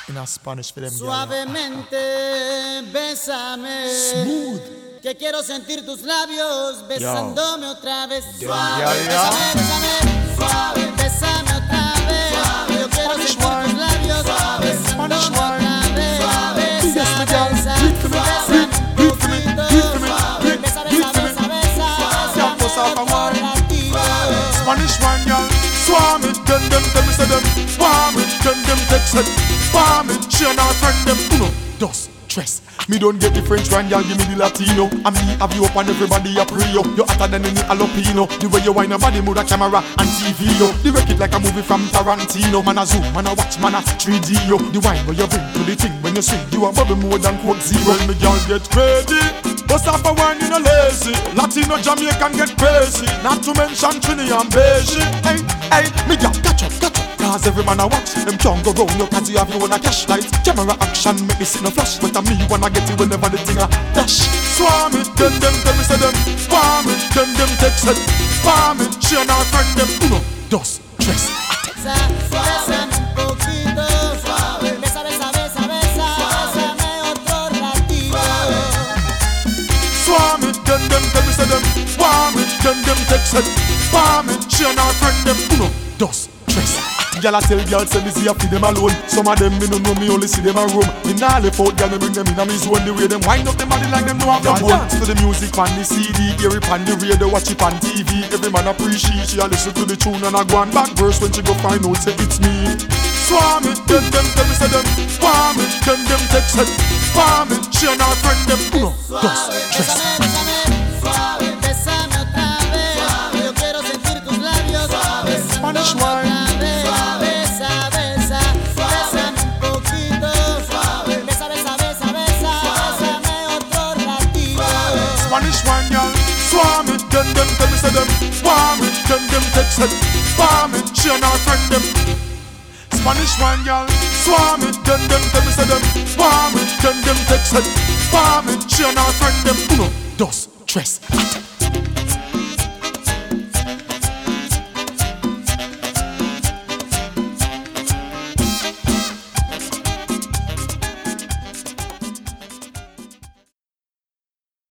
in a Spanish for them. Suavemente, bésame. Smooth. Que quiero sentir tus labios besándome otra vez. Suave, yeah. bésame, bésame. Suave, bésame otra vez. Suave, yo quiero sentir tus labios besándome otra vez. Suave, besa, besa, bésame un poquito. Suave, besa, besa, besa, besa. Bésame otro ratito. Spanish one, y'all. Swarm it, them tell me say them. Swarm it, them text it. Swarm it, she and her friend them. Uno, dos, tres. Me don't get the French one, y'all give me the Latino. And me have you up and everybody a pre yo. You hotter than any jalapeno. The way you whine a body move a camera and TV yo. The record like a movie from Tarantino. Man a zoom, man a watch, man a 3D yo. The wine where you bring to the thing when you swing. You a bubble more than Coke Zero. Well, me girl get ready. Bust off a wine, you no lazy. Latino, Jamaican get crazy. Not to mention Trini and Beijing. Hey, hey, me girl, catch up. Cause every man I watch, them can't go round you cause you have you on a cash light. Camera action make me see no flash. But me wanna get it whenever the thing a dash. Swarm it, them tell me say them. Swarm it, them text it. Swarm it, she and her friend them. Uno, dos, tres. Bésame un poquito. Suave, besa, besa, besa, besa. Bésame otro ratito. Swarm it, them tell me say them. Swarm it, them text it. Swarm it, she and her friend them. Uno, dos, tres. Y'all tell y'all say me see a feed them alone. Some of them me no know me only see them a room. Me nah left out y'all me bring them in a me zone. The way them wind up them body like them know have them dance to the music on the CD, hear it on the radio, watch it on TV. Every man appreciate she a listen to the tune and a go on back verse when she go find out say it's me. Swarm it, them tell me say them. Swarm it, them text it. Swarm it, she and her friend them. Uno, dos, tres. Suave, bésame otra vez. Suave, yo quiero sentir tus labios Spanish wine. Spanish one, y'all. Swarm it, them tell me say them. Swarm it, them text it. Swarm it, she and her friend them. Spanish one, y'all. Swarm it, them tell me say them. Swarm it, them text it. Swarm it, she and her friend them. Uno, dos, tres.